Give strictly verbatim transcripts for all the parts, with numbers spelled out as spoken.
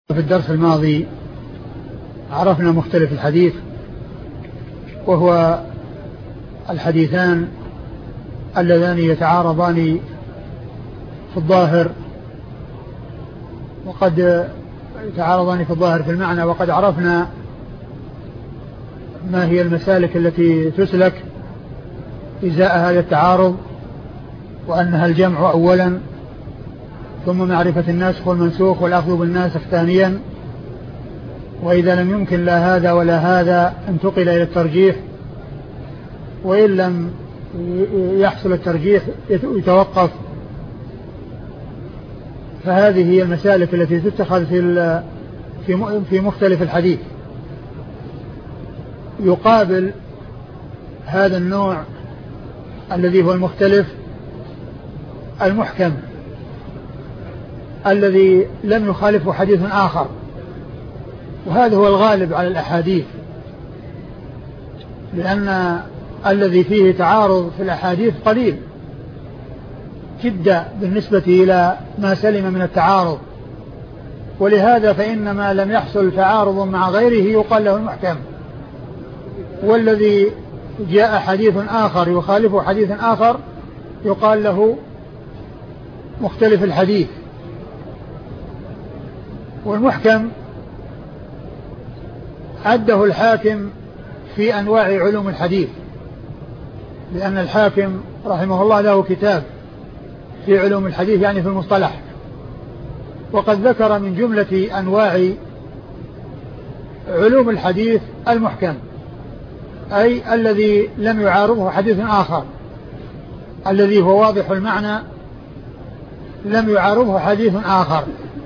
في الدرس الماضي عرفنا مختلف الحديث، وهو الحديثان اللذان يتعارضان في الظاهر وقد يتعارضان في الظاهر في المعنى، وقد عرفنا ما هي المسالك التي تسلك إزاء هذا التعارض، وأنها الجمع أولا، ثم معرفة الناسخ والمنسوخ والأخذ بالناسخ ثانيا، وإذا لم يمكن لا هذا ولا هذا انتقل إلى الترجيح، وإن لم يحصل الترجيح يتوقف. فهذه هي المسالك التي تتخذ في في مختلف الحديث. يقابل هذا النوع الذي هو المختلف المحكم الذي لم يخالفه حديث آخر، وهذا هو الغالب على الأحاديث، لأن الذي فيه تعارض في الأحاديث قليل جدا بالنسبة إلى ما سلم من التعارض، ولهذا فإن ما لم يحصل تعارض مع غيره يقال له المحكم، والذي جاء حديث آخر يخالفه حديث آخر يقال له مختلف الحديث. والمحكم عده الحاكم في أنواع علوم الحديث، لأن الحاكم رحمه الله له كتاب في علوم الحديث، يعني في المصطلح، وقد ذكر من جملة أنواع علوم الحديث المحكم، أي الذي لم يعارضه حديث آخر، الذي هو واضح المعنى لم يعارضه حديث آخر.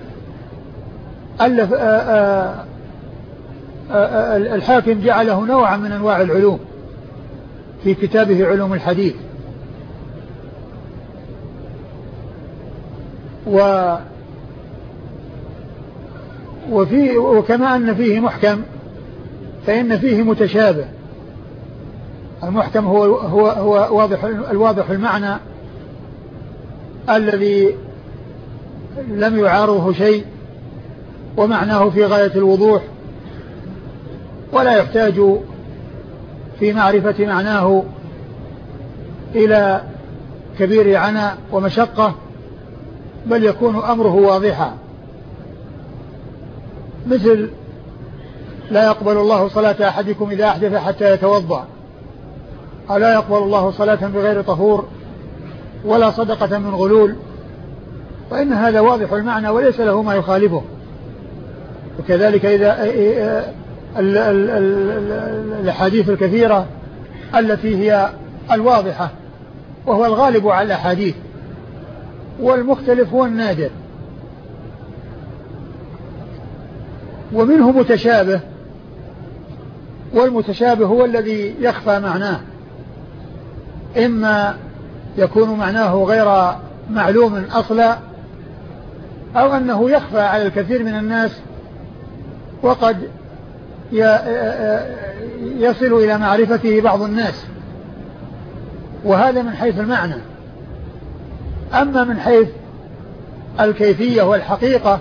ألف آآ آآ الحاكم جعله نوعا من أنواع العلوم في كتابه علوم الحديث. و وفي وكما أن فيه محكم فإن فيه متشابه. المحكم هو هو هو واضح الواضح المعنى الذي لم يعارضه شيء ومعناه في غاية الوضوح، ولا يحتاج في معرفة معناه إلى كبير عناء ومشقة، بل يكون أمره واضحا، مثل لا يقبل الله صلاة أحدكم إذا أحدث حتى يتوضأ، أو لا يقبل الله صلاة بغير طهور ولا صدقة من غلول، فإن هذا واضح المعنى وليس له ما يخالفه. وكذلك إذا الأحاديث الكثيرة التي هي الواضحة، وهو الغالب على الأحاديث، والمختلف هو النادر. ومنه متشابه، والمتشابه هو الذي يخفى معناه، إما يكون معناه غير معلوم أصلا، أو أنه يخفى على الكثير من الناس وقد يصل إلى معرفته بعض الناس، وهذا من حيث المعنى. أما من حيث الكيفية والحقيقة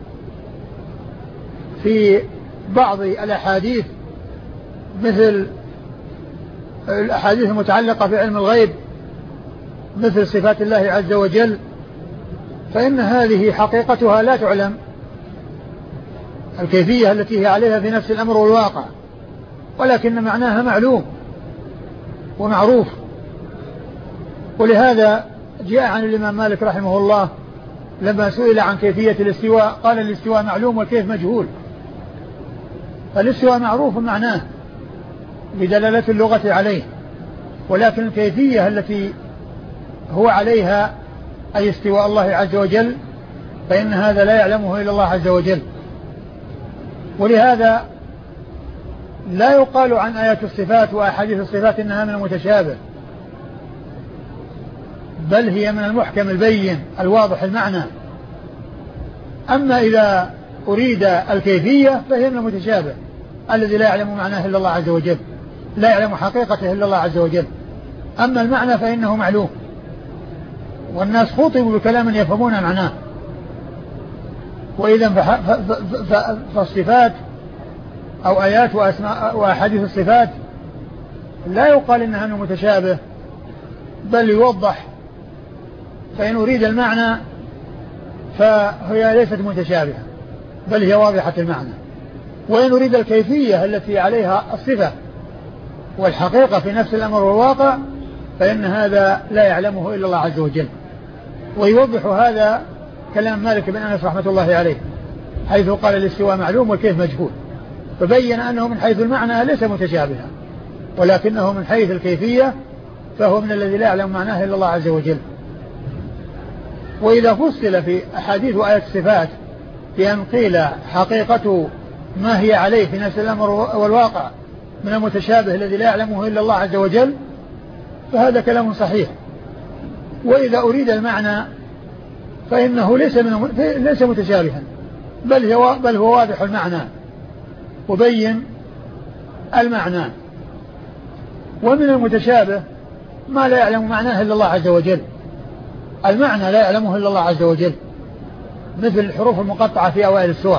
في بعض الأحاديث، مثل الأحاديث المتعلقة بعلم الغيب، مثل صفات الله عز وجل، فإن هذه حقيقتها لا تعلم، الكيفية التي هي عليها في نفس الأمر والواقع، ولكن معناها معلوم ومعروف. ولهذا جاء عن الإمام مالك رحمه الله لما سئل عن كيفية الاستواء قال الاستواء معلوم والكيف مجهول. فالاستواء معروف معناه بدلالة اللغة عليه، ولكن الكيفية التي هو عليها أي استواء الله عز وجل فإن هذا لا يعلمه إلا الله عز وجل. ولهذا لا يقال عن آيات الصفات وأحاديث الصفات إنها من المتشابه، بل هي من المحكم البين الواضح المعنى. أما إذا أريد الكيفية فهي من المتشابه الذي لا يعلم معناه إلا الله عز وجل، لا يعلم حقيقته إلا الله عز وجل. أما المعنى فإنه معلوم، والناس خطبوا بكلام يفهمون معناه. وإذا فالصفات أو آيات وأسماء وأحاديث الصفات لا يقال إنها متشابه، بل يوضح، فإن أريد المعنى فهي ليست متشابهة بل هي واضحة المعنى، وإن أريد الكيفية التي عليها الصفة والحقيقة في نفس الأمر والواقع فإن هذا لا يعلمه إلا الله عز وجل. ويوضح هذا كلام مالك بن أنس رحمة الله عليه حيث قال الاستواء معلوم والكيف مجهول، فبين أنه من حيث المعنى ليس متشابها، ولكنه من حيث الكيفية فهو من الذي لا يعلم معناه إلا الله عز وجل. وإذا فصل في أحاديث وآيات الصفات بأن قيل حقيقة ما هي عليه في نفس الأمر والواقع من المتشابه الذي لا يعلمه إلا الله عز وجل فهذا كلام صحيح. وإذا أريد المعنى فإنه ليس, من ليس متشابها بل هو, بل هو واضح المعنى وبين المعنى. ومن المتشابه ما لا يعلم معناه إلا الله عز وجل، المعنى لا يعلمه إلا الله عز وجل، مثل الحروف المقطعة في أوائل السور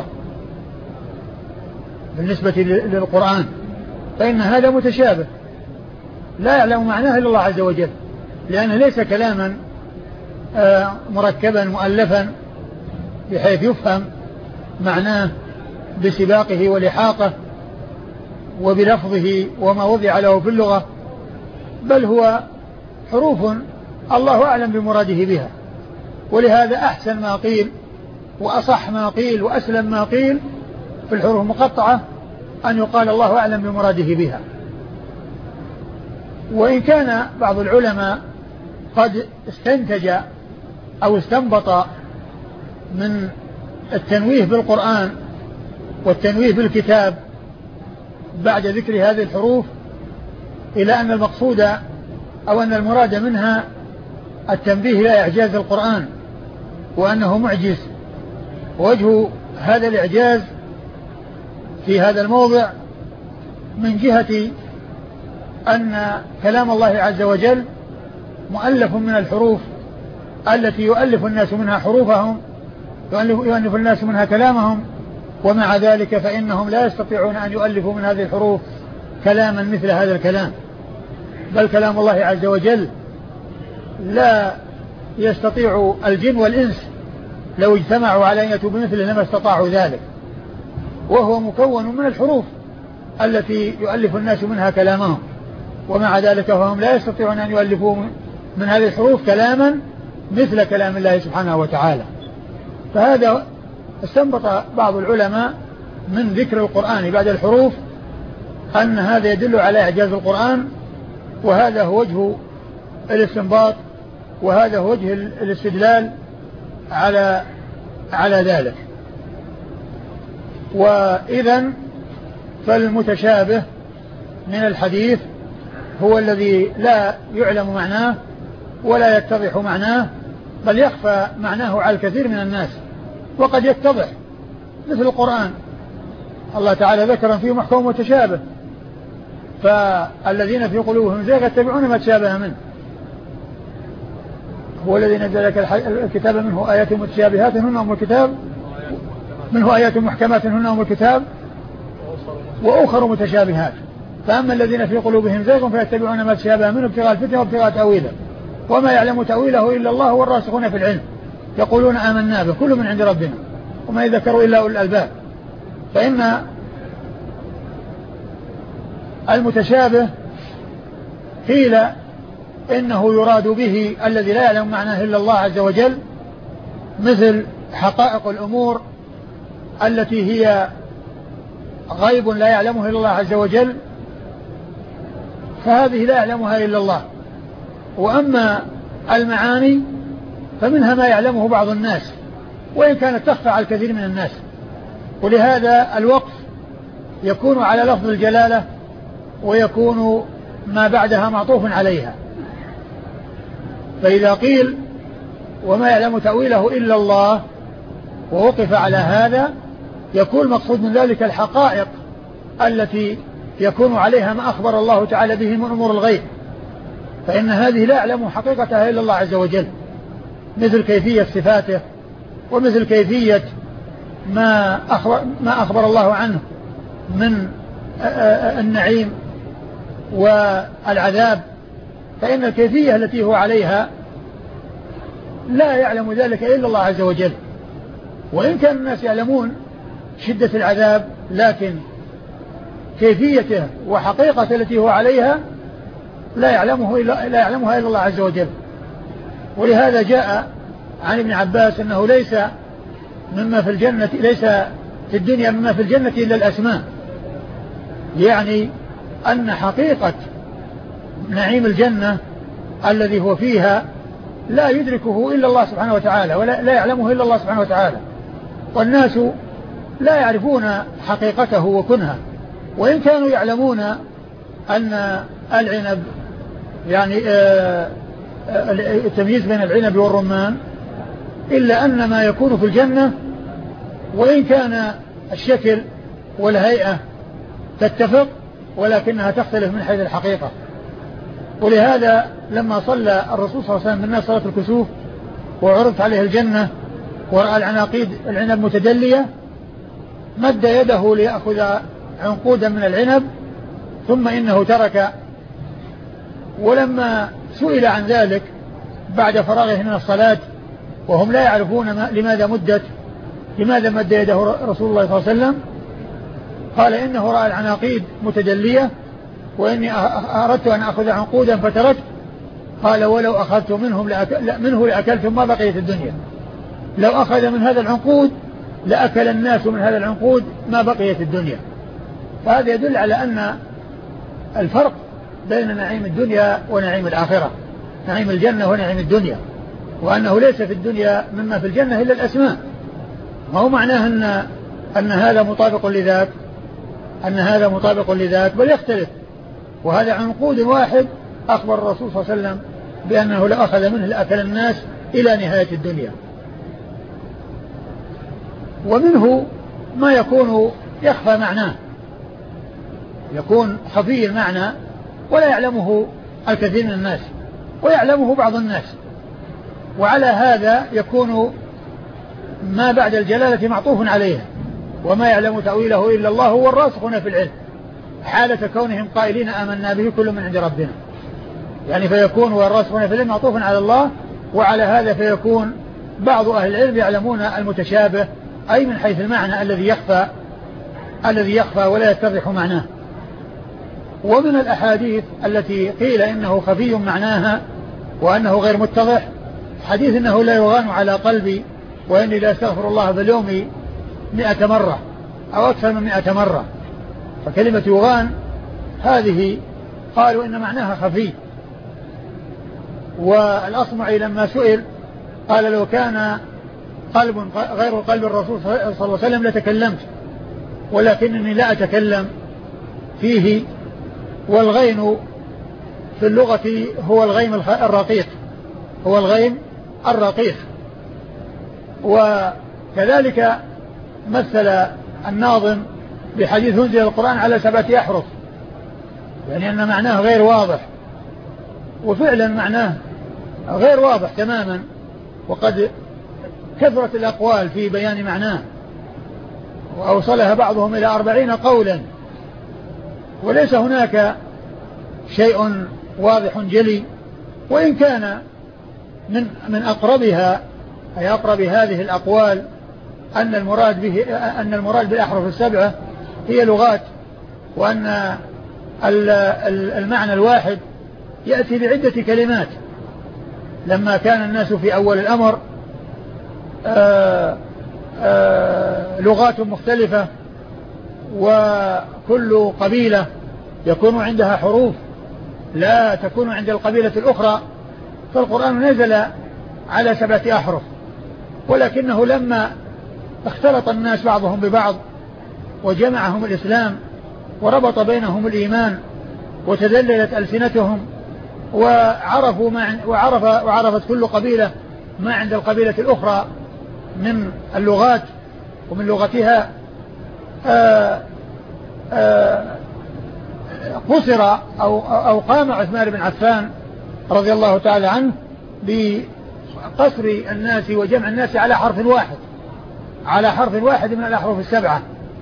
بالنسبة للقرآن فإن هذا متشابه لا يعلم معناه إلا الله عز وجل، لأنه ليس كلاما مركبا مؤلفا بحيث يفهم معناه بسباقه ولحاقه وبلفظه وما وضع له في اللغة، بل هو حروف الله أعلم بمراده بها. ولهذا أحسن ما قيل وأصح ما قيل وأسلم ما قيل في الحروف المقطعة أن يقال الله أعلم بمراده بها. وإن كان بعض العلماء قد استنتج أو استنبط من التنويه بالقرآن والتنويه بالكتاب بعد ذكر هذه الحروف إلى أن المقصود أو أن المراد منها التنبيه إلى إعجاز القرآن وأنه معجز. وجه هذا الإعجاز في هذا الموضع من جهة أن كلام الله عز وجل مؤلف من الحروف التي يؤلف الناس منها حروفهم يؤلف الناس منها كلامهم، ومع ذلك فإنهم لا يستطيعون أن يؤلفوا من هذه الحروف كلاما مثل هذا الكلام، بل كلام الله عز وجل لا يستطيع الجن والإنس لو اجتمعوا على أن يأتوا بمثله لما استطاعوا ذلك، وهو مكون من الحروف التي يؤلف الناس منها كلامهم، ومع ذلك فهم لا يستطيعون أن يؤلفوا من هذه الحروف كلاما مثل كلام الله سبحانه وتعالى. فهذا استنبط بعض العلماء من ذكر القرآن بعد الحروف أن هذا يدل على إعجاز القرآن، وهذا هو وجه الاستنباط وهذا هو وجه الاستدلال على على ذلك. وإذا فالمتشابه من الحديث هو الذي لا يعلم معناه ولا يتضح معناه، بل يخفى معناه على الكثير من الناس، وقد يتضح مثل القرآن الله تعالى ذكر فيه محكم متشابه، فالذين في قلوبهم زيغ يتبعون ما تشابه منه. هو الذي نزل لك الكتاب منه آيات متشابهات هن أم الكتاب منه آيات محكمات هن أم الكتاب وأخر متشابهات، فأما الذين في قلوبهم زيغ فيتبعون ما تشابه منه ابتغاء الفتنة وابتغاء تأويله وما يعلم تأويله إلا الله والراسخون في العلم يقولون آمنا به كل من عند ربنا وما يذكروا إلا أولي الألباب. فإن المتشابه قيل إنه يراد به الذي لا يعلم معناه إلا الله عز وجل، مثل حقائق الأمور التي هي غيب لا يعلمه إلا الله عز وجل، فهذه لا يعلمها إلا الله. وأما المعاني فمنها ما يعلمه بعض الناس وإن كانت تخفى على الكثير من الناس، ولهذا الوقف يكون على لفظ الجلالة ويكون ما بعدها معطوف عليها. فإذا قيل وما يعلم تأويله إلا الله ووقف على هذا يكون مقصود من ذلك الحقائق التي يكون عليها ما أخبر الله تعالى به من أمور الغيب، فإن هذه لا يعلم حقيقتها إلا الله عز وجل، مثل كيفية صفاته ومثل كيفية ما أخبر, ما أخبر الله عنه من النعيم والعذاب، فإن الكيفية التي هو عليها لا يعلم ذلك إلا الله عز وجل. وإن كان الناس يعلمون شدة العذاب، لكن كيفيته وحقيقة التي هو عليها لا يعلمه إلا لا يعلمها إلا الله عز وجل. ولهذا جاء عن ابن عباس أنه ليس مما في الجنة ليس في الدنيا مما في الجنة إلا الأسماء، يعني أن حقيقة نعيم الجنة الذي هو فيها لا يدركه إلا الله سبحانه وتعالى، ولا لا يعلمه إلا الله سبحانه وتعالى، والناس لا يعرفون حقيقته وكنها، وإن كانوا يعلمون أن العنب يعني التمييز بين العنب والرمان، إلا أن ما يكون في الجنة وإن كان الشكل والهيئة تتفق ولكنها تختلف من حيث الحقيقة. ولهذا لما صلى الرسول صلى الله عليه وسلم بالناس صلاة الكسوف وعرضت عليه الجنة ورأى العناقيد العنب متدلية، مد يده ليأخذ عنقودا من العنب ثم إنه ترك. ولما سئل عن ذلك بعد فراغه من الصلاة وهم لا يعرفون لماذا مدت لماذا مد يده رسول الله صلى الله عليه وسلم، قال إنه رأى العناقيد متدلية وإني أردت أن أخذ عنقودا فتركت. قال ولو أخذت منهم لأكل منه لأكلتم ما بقيت الدنيا، لو أخذ من هذا العنقود لأكل الناس من هذا العنقود ما بقيت الدنيا. فهذا يدل على أن الفرق بين نعيم الدنيا ونعيم الآخرة، نعيم الجنة ونعيم الدنيا، وأنه ليس في الدنيا مما في الجنة إلا الأسماء. ما هو معناه أن, أن هذا مطابق لذاك أن هذا مطابق لذاك بل يختلف. وهذا عنقود واحد أخبر الرسول صلى الله عليه وسلم بأنه لو أخذ منه لأكل الناس إلى نهاية الدنيا. ومنه ما يكون يخفى معناه، يكون خفي المعنى ولا يعلمه الكثير من الناس ويعلمه بعض الناس. وعلى هذا يكون ما بعد الجلالة معطوف عليه، وما يعلم تأويله إلا الله والراسخون في العلم، حالة كونهم قائلين آمنا به كل من عند ربنا، يعني فيكون والراسخون في العلم معطوف على الله. وعلى هذا فيكون بعض أهل العلم يعلمون المتشابه، أي من حيث المعنى الذي يخفى الذي يخفى ولا يتضح معناه. ومن الأحاديث التي قيل إنه خفي معناها وأنه غير متضح حديث إنه لا يغان على قلبي وإني لا أستغفر الله باليوم مئة مرة أو أكثر من مئة مرة. فكلمة يغان هذه قالوا إن معناها خفي. والأصمعي لما سئل قال لو كان قلب غير قلب الرسول صلى الله عليه وسلم لتكلمت، ولكنني لا أتكلم فيه. والغين في اللغة هو الغيم الرقيق هو الغيم الرقيق. وكذلك مثل الناظم بحديث أنزل القرآن على سبعة أحرف، يعني أن معناه غير واضح، وفعلا معناه غير واضح تماما، وقد كثرت الأقوال في بيان معناه وأوصلها بعضهم إلى أربعين قولا، وليس هناك شيء واضح جلي. وإن كان من من أقربها أي أقرب هذه الأقوال أن المراد به أن المراد بالأحرف السبعة هي لغات، وأن المعنى الواحد يأتي بعدة كلمات. لما كان الناس في أول الأمر آآ آآ لغات مختلفة، وكل قبيلة يكون عندها حروف لا تكون عند القبيلة الأخرى، فالقرآن نزل على سبعة أحرف. ولكنه لما اختلط الناس بعضهم ببعض وجمعهم الإسلام وربط بينهم الإيمان وتذللت ألسنتهم وعرفوا ما وعرف وعرفت كل قبيلة ما عند القبيلة الأخرى من اللغات ومن لغتها، آآ آآ قصر أو, أو قام عثمان بن عفان رضي الله تعالى عنه بقصر الناس وجمع الناس على حرف واحد على حرف واحد من الأحرف السبعة،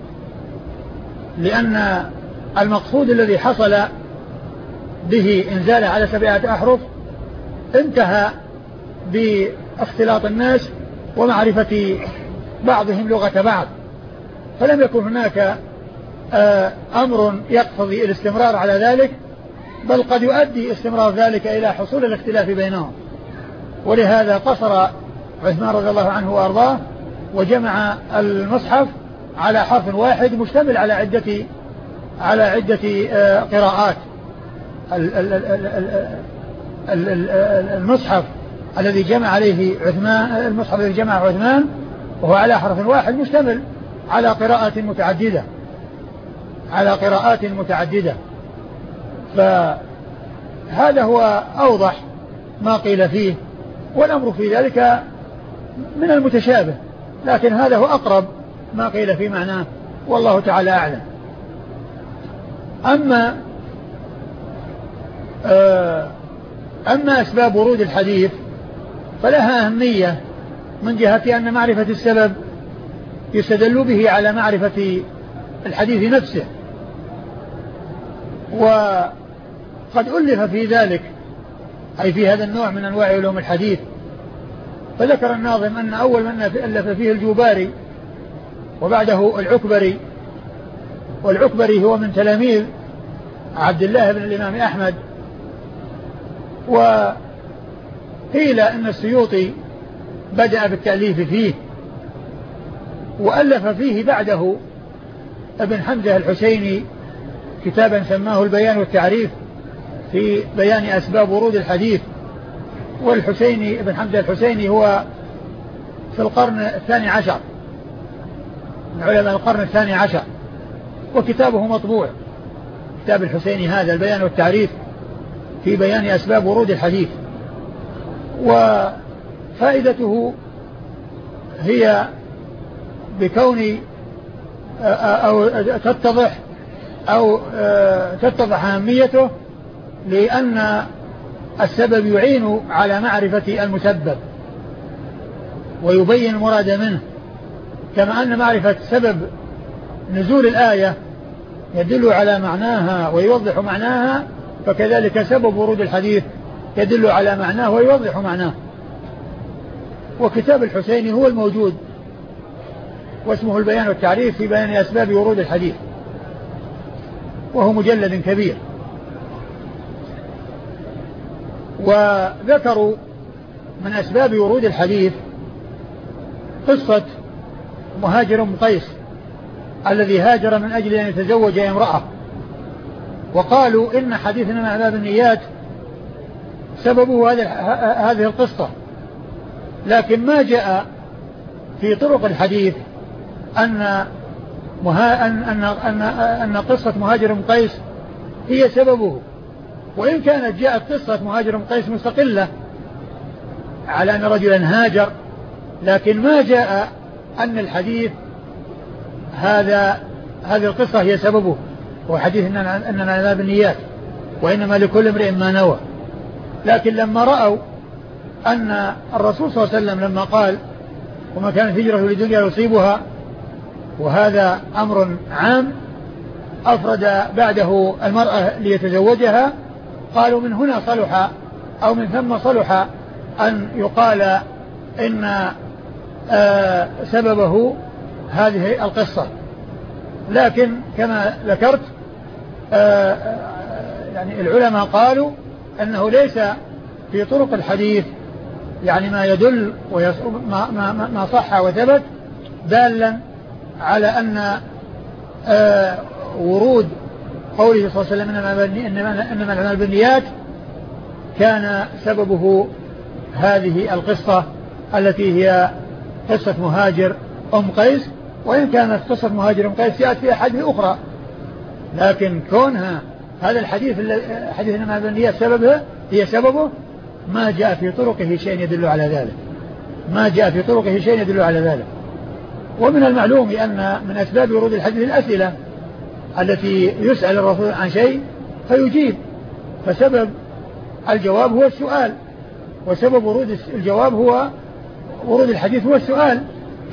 لأن المقصود الذي حصل به إنزاله على سبعة أحرف انتهى باختلاط الناس ومعرفة بعضهم لغة بعض، فلم يكن هناك أمر يقتضي الاستمرار على ذلك، بل قد يؤدي استمرار ذلك إلى حصول الاختلاف بينهم. ولهذا قصر عثمان رضي الله عنه وأرضاه وجمع المصحف على حرف واحد مشتمل على عدة على عدة قراءات. المصحف الذي جمع عليه عثمان المصحف الذي جمع عثمان وهو على حرف واحد مشتمل على قراءات متعددة على قراءات متعددة فهذا هو أوضح ما قيل فيه، والأمر في ذلك من المتشابه، لكن هذا هو أقرب ما قيل في معناه، والله تعالى أعلم. أما أما أسباب ورود الحديث فلها أهمية من جهة أن معرفة السبب يستدل به على معرفة الحديث نفسه، وقد ألف في ذلك أي في هذا النوع من أنواع علوم الحديث. فذكر الناظم أن أول من ألف فيه الجوباري وبعده العكبري، والعكبري هو من تلاميذ عبد الله بن الإمام أحمد. وقيل أن السيوطي بدأ بالتأليف فيه وألف فيه بعده ابن حمزة الحسيني كتابا سماه البيان والتعريف في بيان أسباب ورود الحديث. والحسيني ابن حمزة الحسيني هو في القرن الثاني عشر من علماء القرن الثاني عشر، وكتابه مطبوع، كتاب الحسيني هذا البيان والتعريف في بيان أسباب ورود الحديث. وفائدته هي بكون أو تتضح أو تتضح أهميته لأن السبب يعين على معرفة المسبب ويبين المراد منه، كما أن معرفة سبب نزول الآية يدل على معناها ويوضح معناها، فكذلك سبب ورود الحديث يدل على معناه ويوضح معناه. وكتاب الحسيني هو الموجود واسمه البيان والتعريف في بيان أسباب ورود الحديث، وهو مجلد كبير. وذكروا من أسباب ورود الحديث قصة مهاجر بن قيس الذي هاجر من أجل أن يتزوج امرأة، وقالوا إن حديثنا مع باب النيات سببه هذه القصة، لكن ما جاء في طرق الحديث أن مها أن أن أن, أن قصة مهاجر بن قيس هي سببه، وإن كانت جاءت قصة مهاجر بن قيس مستقلة على أن رجلا هاجر، لكن ما جاء أن الحديث هذا هذه القصة هي سببه، وحديث أننا لا بالنيات وإنما لكل امرئ ما نوى. لكن لما رأوا أن الرسول صلى الله عليه وسلم لما قال وما كانت هجرة لدنيا يصيبها، وهذا أمر عام أفرد بعده المرأة ليتزوجها، قالوا من هنا صلح أو من ثم صلح أن يقال إن آه سببه هذه القصة. لكن كما ذكرت آه يعني العلماء قالوا أنه ليس في طرق الحديث يعني ما يدل ما, ما, ما صح وثبت دالا على أن آه ورود قوله صلى الله عليه وسلم إنما الأعمال بالنيات كان سببه هذه القصة التي هي قصة مهاجر أم قيس، وإن كانت قصة مهاجر أم قيس جاءت في أحاديث أخرى، لكن كونها هذا الحديث حديث إنما بالنيات سببه هي سببه ما جاء في طرقه شيء يدل على ذلك ما جاء في طرقه شيء يدل على ذلك. ومن المعلوم أن من أسباب ورود الحديث الأسئلة التي يسأل الرسول عن شيء فيجيب، فسبب الجواب هو السؤال، وسبب ورود الجواب هو ورود الحديث هو السؤال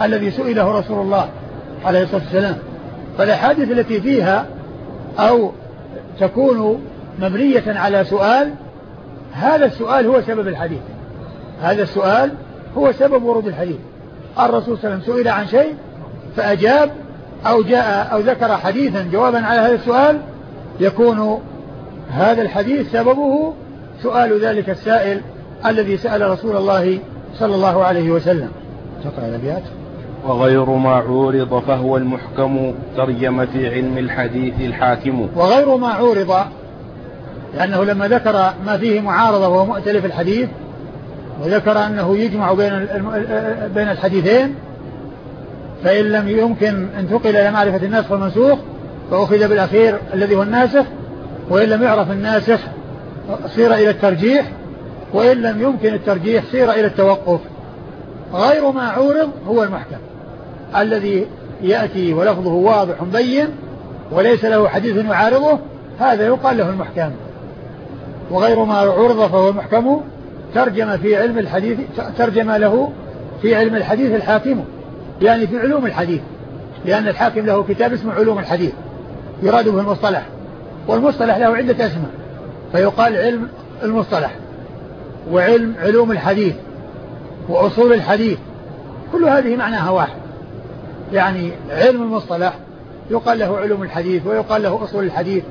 الذي سئله رسول الله عليه الصلاة والسلام. فالأحاديث التي فيها أو تكون مبنية على سؤال، هذا السؤال هو سبب الحديث، هذا السؤال هو سبب ورود الحديث. الرسول صلى الله عليه وسلم سئل عن شيء فأجاب أو جاء أو ذكر حديثا جوابا على هذا السؤال، يكون هذا الحديث سببه سؤال ذلك السائل الذي سأل رسول الله صلى الله عليه وسلم. تقرأ الأبيات. وغير ما عورض فهو المحكم ترجمة علم الحديث الحاكم. وغير ما عورض لأنه لما ذكر ما فيه معارضة وهو مؤتلف الحديث، وذكر أنه يجمع بين بين الحديثين، فإن لم يمكن انتقل إلى معرفة الناسخ والمنسوخ فأخذ بالأخير الذي هو الناسخ، وإن لم يعرف الناسخ صير إلى الترجيح، وإن لم يمكن الترجيح صير إلى التوقف. غير ما عورض هو المحكم الذي يأتي ولفظه واضح بين وليس له حديث يعارضه، هذا يقال له المحكم. وغير ما عورض فهو المحكم ترجم في علم الحديث ترجم له في علم الحديث الحاكم، يعني في علوم الحديث، لأن الحاكم له كتاب اسمه علوم الحديث يراد به المصطلح، والمصطلح له عدة أسماء، فيقال علم المصطلح وعلم علوم الحديث وأصول الحديث، كل هذه معناها واحد. يعني علم المصطلح يقال له علوم الحديث ويقال له أصول الحديث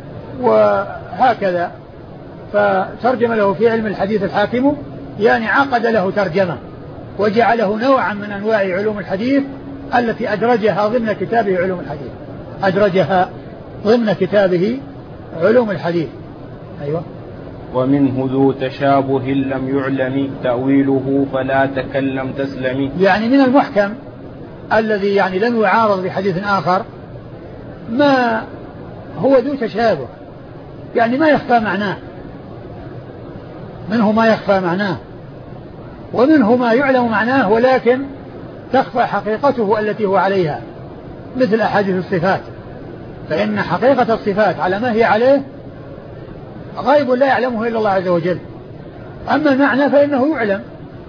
وهكذا. فترجم له في علم الحديث الحاكم، يعني عقد له ترجمة وجعله نوعا من أنواع علوم الحديث التي أدرجها ضمن كتابه علوم الحديث أدرجها ضمن كتابه علوم الحديث. أيوة. ومنه ذو تشابه لم يعلم تأويله فلا تكلم تسلم. يعني من المحكم الذي يعني لم يعارض بحديث آخر ما هو ذو تشابه، يعني ما يخفى معناه، منه ما يخفى معناه ومنه ما يعلم معناه ولكن تخفى حقيقته التي هو عليها، مثل أحاديث الصفات، فإن حقيقة الصفات على ما هي عليه غيب لا يعلمه إلا الله عز وجل. أما المعنى فإنه يعلم،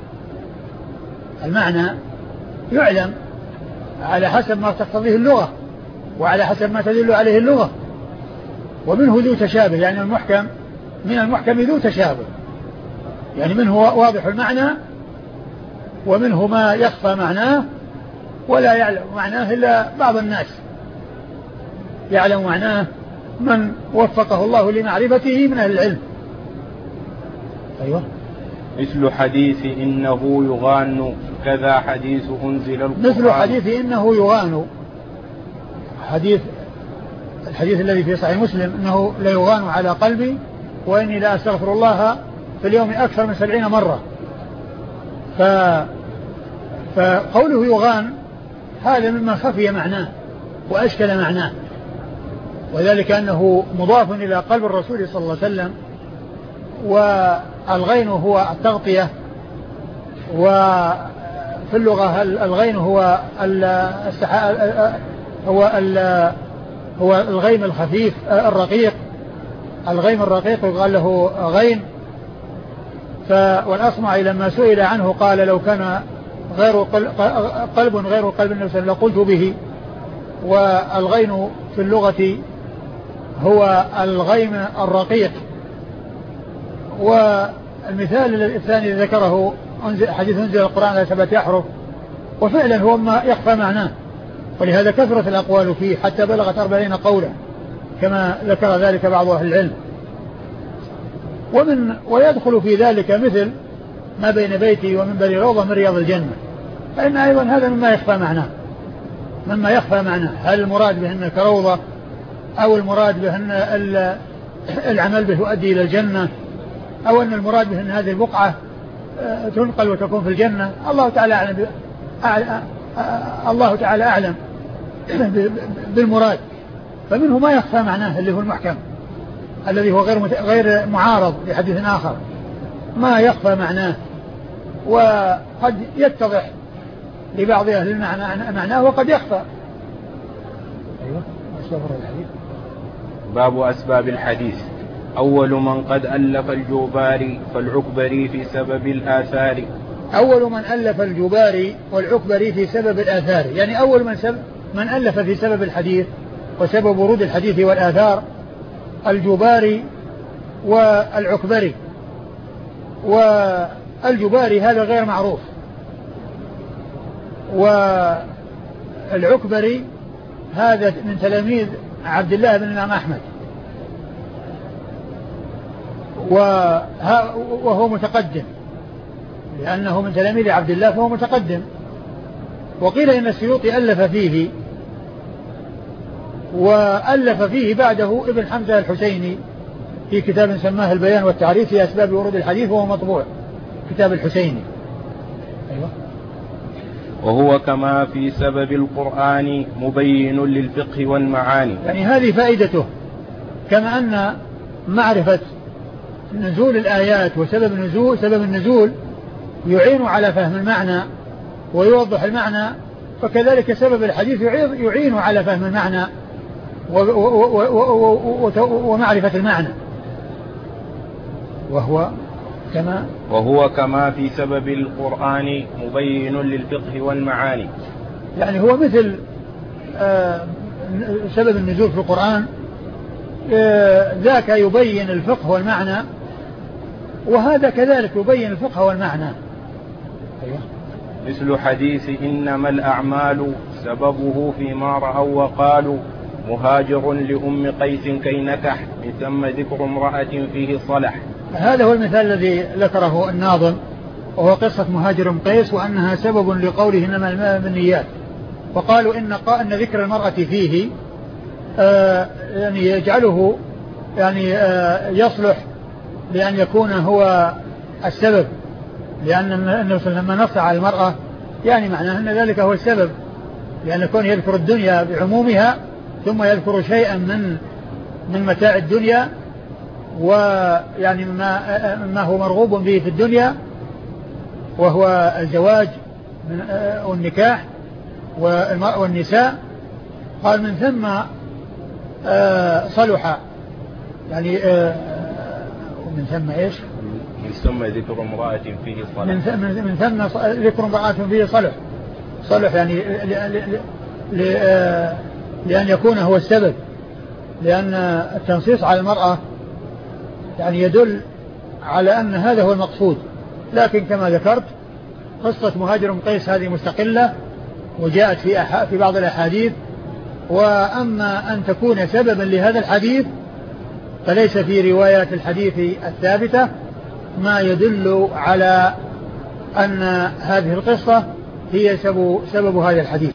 المعنى يعلم على حسب ما تقتضيه اللغة وعلى حسب ما تدل عليه اللغة. ومنه ذو تشابه، يعني المحكم من المحكم ذو تشابه، يعني منه واضح المعنى ومنه ما يخفى معناه ولا يعلم معناه إلا بعض الناس، يعلم معناه من وفقه الله لمعرفته من أهل العلم. أيوة. مثل حديث إنه يغان كذا حديث أنزل القرآن. مثل حديث إنه يغان، حديث الحديث الذي في صحيح مسلم إنه لا يغان على قلبي وإني لا أستغفر الله في اليوم أكثر من سبعين مرة. ف... فقوله يغان هذا مما خفي معناه وأشكل معناه، وذلك أنه مضاف إلى قلب الرسول صلى الله عليه وسلم، والغين هو التغطية، وفي اللغة الغين هو السحاء هو هو الغيم الخفيف الرقيق، الغيم الرقيق يقال له غين. والأصمعي لما سئل عنه قال لو كان غير قلب غير قلب النبي صلى الله عليه وسلم لقلت به. والغين في اللغة هو الغيم الرقيق. والمثال الثاني ذكره حديث أنزل القرآن على سبعة أحرف، وفعلا هو ما يخفى معناه، ولهذا كثرت الأقوال فيه حتى بلغت أربعين قولا كما ذكر ذلك بعض أهل العلم. ومن ويدخل في ذلك مثل ما بين بيتي ومنبري روضة من رياض الجنة، فإن أيضا هذا مما يخفى معناه، مما يخفى معناه، هل المراد بأنه كروضة أو المراد بأن العمل به يؤدي إلى الجنة، أو أن المراد به أن هذه البقعة تنقل وتكون في الجنة. الله تعالى أعلم، الله تعالى أعلم بالمراد. فمنه ما يخفى معناه اللي هو المحكم الذي هو غير غير معارض لحديث آخر، ما يخفى معناه وقد يتضح لبعض أهل المعنى معناه وقد يخفى. أيوة. باب أسباب الحديث. أول من قد ألف الجوباري فالعكبري في سبب الآثار. أول من ألف الجباري والعكبري في سبب الآثار، يعني أول من, سب من ألف في سبب الحديث وسبب ورود الحديث والآثار الجباري والعكبري. والجباري هذا غير معروف، والعكبري هذا من تلاميذ عبد الله بن الإمام أحمد، وهو متقدم لأنه من تلاميذ عبد الله فهو متقدم. وقيل إن السيوطي ألف فيه، وألف فيه بعده ابن حمزة الحسيني في كتاب سماه البيان والتعريف في أسباب ورود الحديث، وهو مطبوع كتاب الحسيني. أيوة. وهو كما في سبب القرآن مبين للفقه والمعاني، يعني هذه فائدته، كما أن معرفة نزول الآيات وسبب النزول سبب النزول يعين على فهم المعنى ويوضح المعنى، فكذلك سبب الحديث يعين على فهم المعنى ومعرفة المعنى. وهو كما وهو كما في سبب القرآن مبين للفقه والمعاني، يعني هو مثل آه سبب النزول في القرآن، آه ذاك يبين الفقه والمعنى، وهذا كذلك يبين الفقه والمعنى. أيوة. مثل حديث إنما الأعمال سببه فيما رأوا وقالوا مهاجر لأم قيس كي نكح، من ثم ذكر امرأة فيه صلح. هذا هو المثال الذي ذكره الناظم، وهو قصة مهاجر أم قيس، وأنها سبب لقوله إنما الماء بالنيات. وقالوا إن, إن ذكر المرأة فيه آه يعني يجعله يعني آه يصلح لأن يكون هو السبب، لأن النبي صلى الله عليه وسلم نص على المرأة يعني معناه أن ذلك هو السبب، لأن يكون يذكر الدنيا بعمومها ثم يذكر شيئا من من متاع الدنيا، ويعني ما, ما هو مرغوب به في الدنيا، وهو الزواج والنكاح والنساء. قال من ثم صلح، يعني ومن ثم ايش؟ من ثم ذكر امرأة فيه صلح. من ثم, من ثم ذكر امرأة فيه صلح. صلح يعني ل ل ل لأن يكون هو السبب، لأن التنصيص على المرأة يعني يدل على أن هذا هو المقصود. لكن كما ذكرت قصة مهاجر أم قيس هذه مستقلة وجاءت في في بعض الأحاديث، وأما أن تكون سببا لهذا الحديث فليس في روايات الحديث الثابتة ما يدل على أن هذه القصة هي سبب, سبب هذا الحديث.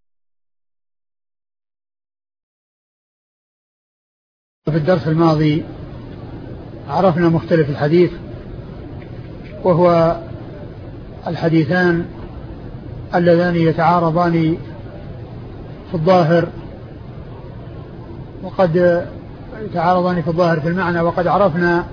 في الدرس الماضي عرفنا مختلف الحديث، وهو الحديثان اللذان يتعارضان في الظاهر وقد يتعارضان في الظاهر في المعنى، وقد عرفنا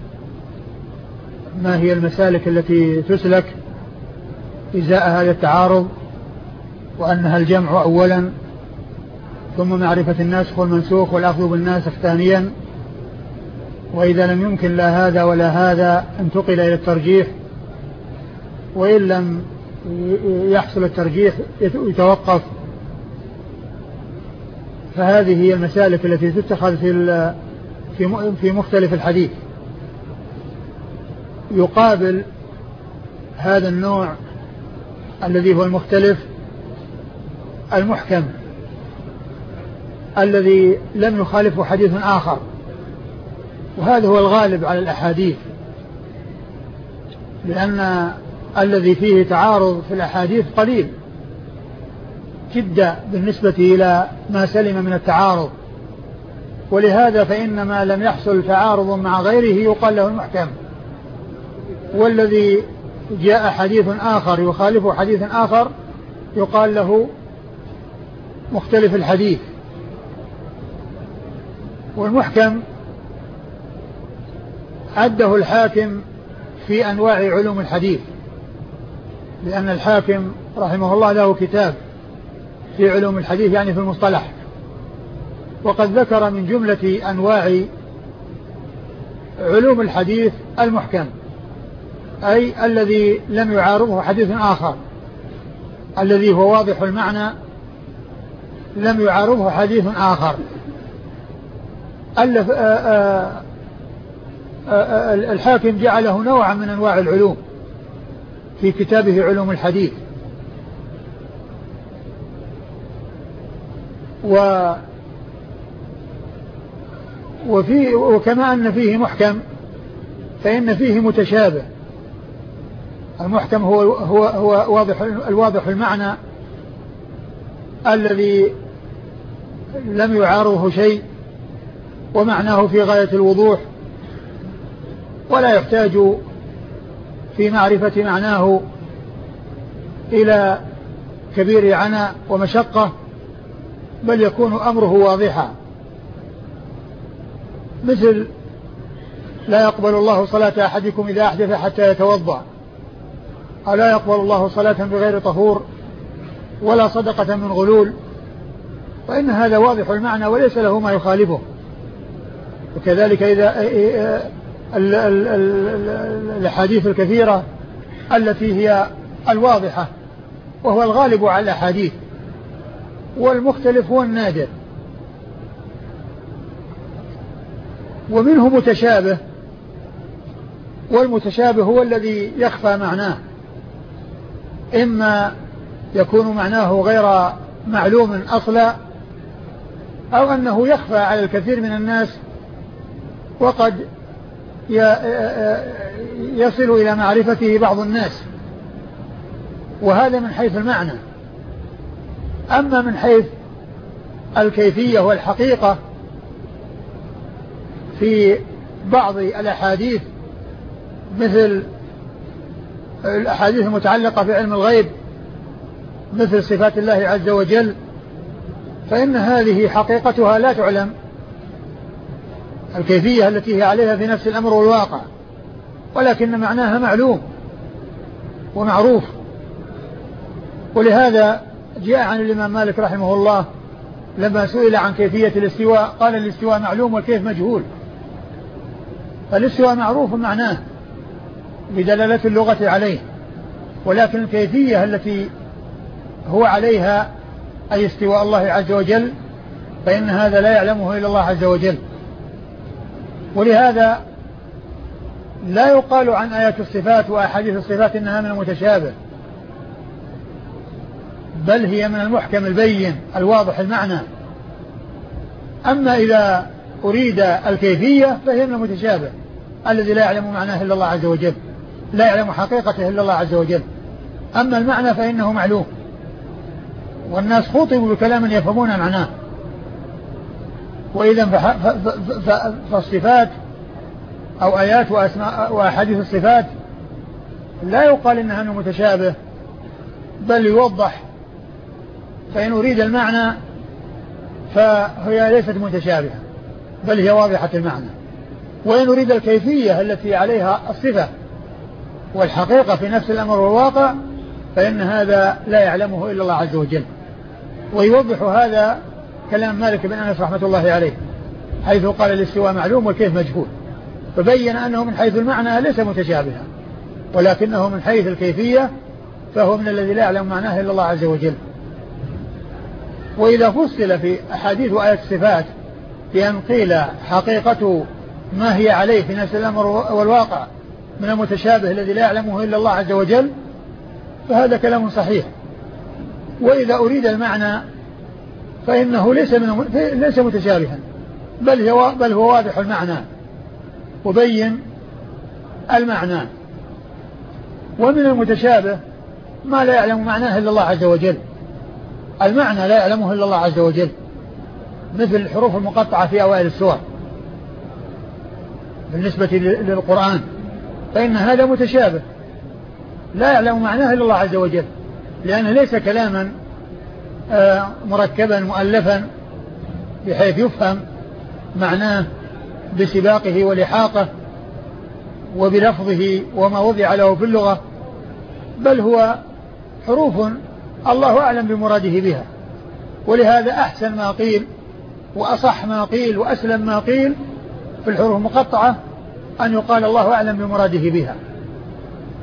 ما هي المسالك التي تسلك إزاء هذا التعارض، وأنها الجمع أولا، ثم معرفة الناسخ والمنسوخ والأخذ بالناسخ ثانيا، وإذا لم يمكن لا هذا ولا هذا انتقل إلى الترجيح، وإن لم يحصل الترجيح يتوقف. فهذه هي المسالك التي تتخذ في في مختلف الحديث. يقابل هذا النوع الذي هو المختلف المحكم الذي لم يخالفه حديث آخر، وهذا هو الغالب على الأحاديث، لأن الذي فيه تعارض في الأحاديث قليل جدا بالنسبة إلى ما سلم من التعارض، ولهذا فإن ما لم يحصل تعارض مع غيره يقال له المحكم، والذي جاء حديث آخر يخالفه حديث آخر يقال له مختلف الحديث. والمحكم عده الحاكم في أنواع علوم الحديث، لأن الحاكم رحمه الله له كتاب في علوم الحديث يعني في المصطلح، وقد ذكر من جملة أنواع علوم الحديث المحكم، أي الذي لم يعارضه حديث آخر، الذي هو واضح المعنى لم يعارضه حديث آخر. ألف آآ آآ الحاكم جعله نوعا من أنواع العلوم في كتابه علوم الحديث. و وفي وكما أن فيه محكم فإن فيه متشابه. المحكم هو هو هو واضح الواضح المعنى الذي لم يعارضه شيء ومعناه في غاية الوضوح ولا يحتاج في معرفة معناه إلى كبير عناء ومشقة، بل يكون أمره واضحا، مثل لا يقبل الله صلاة أحدكم إذا أحدث حتى يتوضأ، أو لا يقبل الله صلاة بغير طهور ولا صدقة من غلول، فإن هذا واضح المعنى وليس له ما يخالفه. وكذلك إذا الأحاديث الكثيرة التي هي الواضحة وهو الغالب على الأحاديث، والمختلف هو النادر. ومنه متشابه، والمتشابه هو الذي يخفى معناه، إما يكون معناه غير معلوم أصلا، أو أنه يخفى على الكثير من الناس وقد يصل إلى معرفته بعض الناس، وهذا من حيث المعنى. أما من حيث الكيفية والحقيقة في بعض الأحاديث مثل الأحاديث المتعلقة بعلم الغيب مثل صفات الله عز وجل، فإن هذه حقيقتها لا تعلم، الكيفية التي هي عليها في نفس الأمر والواقع، ولكن معناها معلوم ومعروف. ولهذا جاء عن الإمام مالك رحمه الله لما سئل عن كيفية الاستواء قال الاستواء معلوم والكيف مجهول. فالاستواء معروف معناه بدلالة اللغة عليه، ولكن الكيفية التي هو عليها أي استواء الله عز وجل فإن هذا لا يعلمه إلا الله عز وجل. ولهذا لا يقال عن آيات الصفات وأحاديث الصفات إنها من المتشابه، بل هي من المحكم البين الواضح المعنى. أما إذا أريد الكيفية فهي من المتشابه الذي لا يعلم معناه إلا الله عز وجل، لا يعلم حقيقته إلا الله عز وجل. أما المعنى فإنه معلوم، والناس خطبوا بكلام يفهمون معناه. وإذا فالصفات أو آيات وأسماء وأحاديث الصفات لا يقال إنها من المتشابه، بل يوضح. فإن أريد المعنى فهي ليست متشابهة بل هي واضحة المعنى، وإن أريد الكيفية التي عليها الصفة والحقيقة في نفس الأمر والواقع فإن هذا لا يعلمه إلا الله عز وجل. ويوضح هذا كلام مالك بن أنس رحمة الله عليه حيث قال الاستواء معلوم والكيف مجهول، فبين أنه من حيث المعنى ليس متشابها، ولكنه من حيث الكيفية فهو من الذي لا يعلم معناه إلا الله عز وجل. وإذا فصل في أحاديث وآيات الصفات بأن قيل حقيقة ما هي عليه في نفس الأمر والواقع من المتشابه الذي لا يعلمه إلا الله عز وجل فهذا كلام صحيح. وإذا أريد المعنى فإنه ليس, من ليس متشابها بل هو, بل هو واضح المعنى وبين المعنى. ومن المتشابه ما لا يعلم معناه إلا الله عز وجل، المعنى لا يعلمه إلا الله عز وجل، مثل الحروف المقطعة في أوائل السور بالنسبة للقرآن فإن هذا متشابه لا يعلم معناه إلا الله عز وجل، لأنه ليس كلاما مركبا مؤلفا بحيث يفهم معناه بسباقه ولحاقه وبلفظه وما وضع له في اللغة، بل هو حروف الله أعلم بمراده بها. ولهذا أحسن ما قيل وأصح ما قيل وأسلم ما قيل في الحروف المقطعة أن يقال الله أعلم بمراده بها،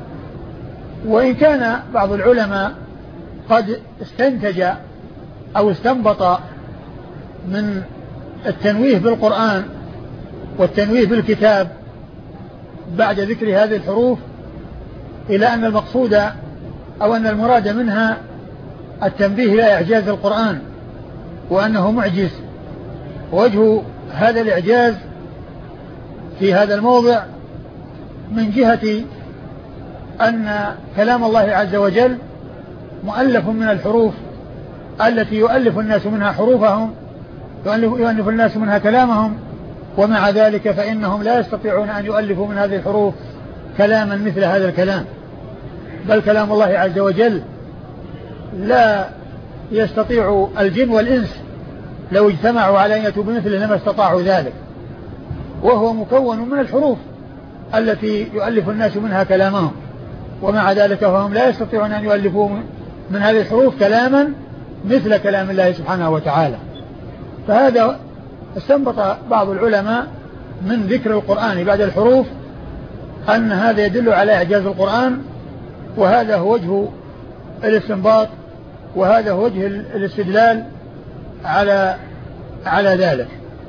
وإن كان بعض العلماء قد استنتج أو استنبط من التنويه بالقرآن والتنويه بالكتاب بعد ذكر هذه الحروف إلى أن المقصود أو أن المراد منها التنبيه إلى إعجاز القرآن وأنه معجز. وجه هذا الإعجاز في هذا الموضع من جهة أن كلام الله عز وجل مؤلف من الحروف التي يؤلف الناس منها حروفهم، يؤلف الناس منها كلامهم، ومع ذلك فإنهم لا يستطيعون أن يؤلفوا من هذه الحروف كلاما مثل هذا الكلام، بل كلام الله عز وجل لا يستطيع الجن والإنس لو اجتمعوا على أن يأتوا بمثله لما استطاعوا ذلك، وهو مكون من الحروف التي يؤلف الناس منها كلامهم، ومع ذلك فهم لا يستطيعون أن يؤلفوا من هذه الحروف كلاما مثل كلام الله سبحانه وتعالى. فهذا استنبط بعض العلماء من ذكر القرآن بعد الحروف أن هذا يدل على إعجاز القرآن، وهذا هو وجه الاستنباط، وهذا هو وجه الاستدلال على على ذلك.